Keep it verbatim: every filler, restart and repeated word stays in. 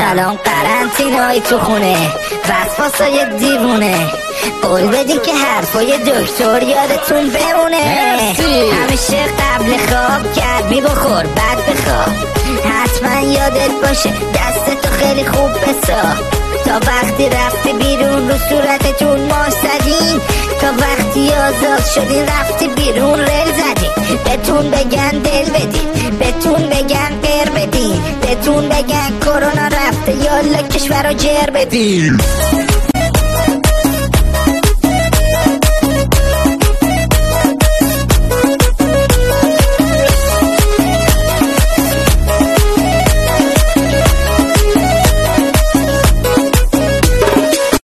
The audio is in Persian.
الان قرنطینایی تو خونه، وسواسای دیوونه، قول بدی که حرفای دکتر یادتون بمونه. همیشه قبل خواب گرمی بخور بعد بخواب، حتما یادت باشه دستتو خیلی خوب بسا. تا وقتی رفتی بیرون رو صورتتون ماش زدین، تا وقتی آزاد شدین رفتی بیرون رل زدین. بهتون بگن دل بدین، بهتون بگن بر بدین، بهتون بگن کرونا رفته یالا کشور رو جر بدین.